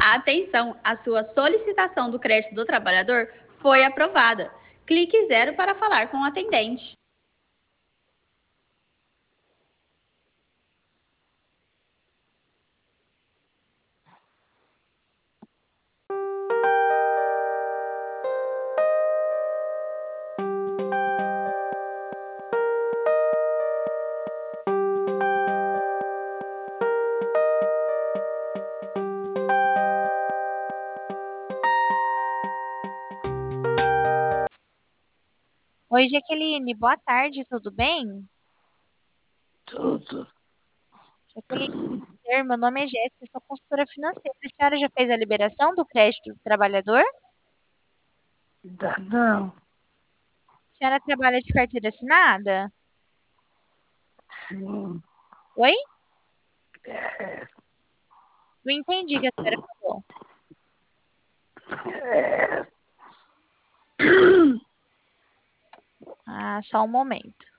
Atenção, a sua solicitação do crédito do trabalhador foi aprovada. Clique 0 para falar com o atendente. Oi, Jaqueline, boa tarde, tudo bem? Tudo. Jaqueline, meu nome é Jéssica, sou consultora financeira. A senhora já fez a liberação do crédito do trabalhador? Ainda não. A senhora trabalha de carteira assinada? Sim. Oi? É, Não entendi o que a senhora falou. é, Ah, só um momento.